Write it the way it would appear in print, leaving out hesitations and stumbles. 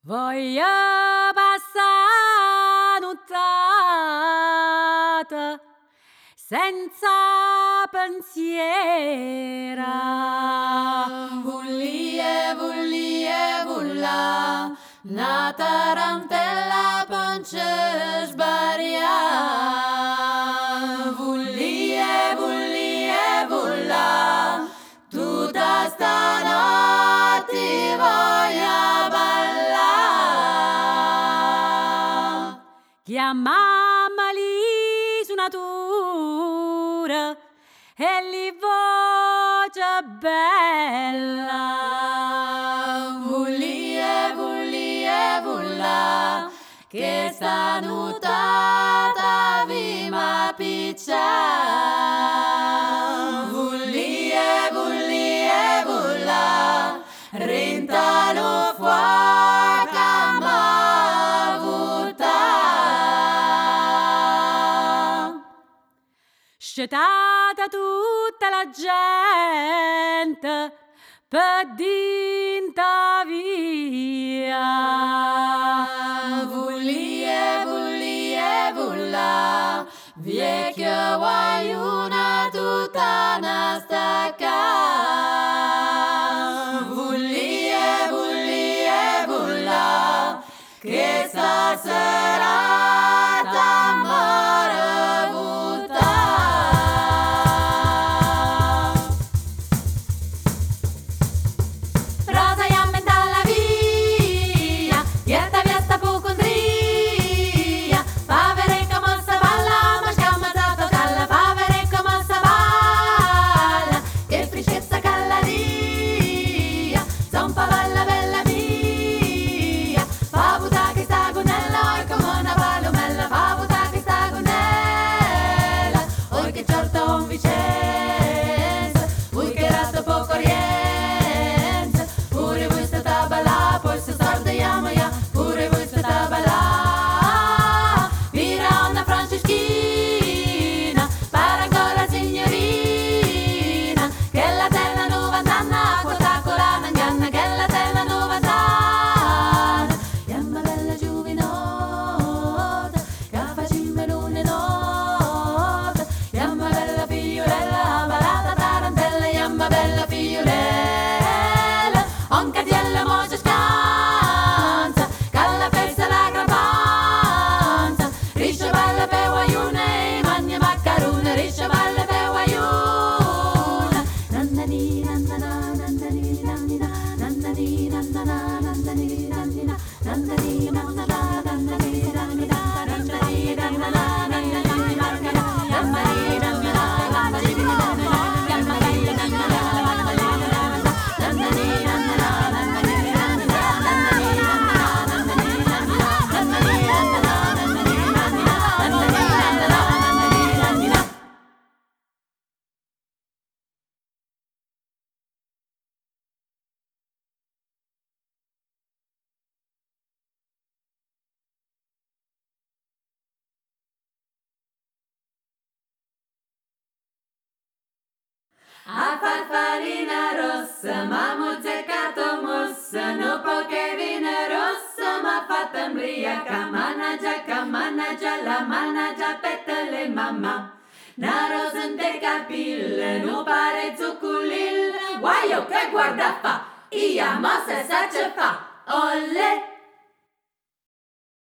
Voglio passare nottata senza pensiero. Vullie, vulla, una tarantella pancia sbaria. Vullie, vulla, tutta stanotte voglio ballare. Chiamamma li suonatura e li voce bella. Vullie, vulla, che sta nuotata vi ma piccia. Vullie, vulla, rintano fuoco ma vutta. Scetata tutta la gente per dinta via. Vullie, vulla, vecchia guaiuna tutta una stacca. Vullie, vulla, che sta serata mare vutta. Rosa jammenta la via, vieta viesta pocondria. Favere come sa balla, ma scamazzato calla. Favere come sa balla, che freschezza callaria. Son favalla bella mia, favuta che sta gonella, oi come una palomella. Favuta che sta gonella, oi che certo un Vicenza, ui che ratto poco orienza. Pure voi state a ballare, poi se sorda ya, pure voi state a ballare. Mira una franceschina, paragola signorina, che la tela novantana, quota con la manganna, che la tela novantana. Yamma bella giuvinota, che faccimme l'une nota. Yamma bella figliolella, balata tarantella, yamma bella figliolella. On cadiella mocia scanza, calla festa la grapanza. Riscia balla pe guaiune, magna maccarone, riscia balla pe guaiune. Nannani, nannana, nannani, nannina, nannani, nannana, nannani, nannina, nannani, nannana, nannani, nannina, nannani, nannana, nannani, nannina, yammari, nannana, nannani, nannana, yammari, nannana, nannani, nannana, nannani, nannana, nannani, nannina, nannani, nannana, nannani, nannina, nannani, nannana, nannani, nannina, nannani, nannana, nannani, nannina. A farfalina rossa, m'ha mozzicato mossa, no poche vine rossa, m'ha fatta imbriaca, mannaggia, la mannaggia petale mamma. Na rosa in te capille, no pare zucculil, guaio che guarda fa, ia mossa sa ce fa, oh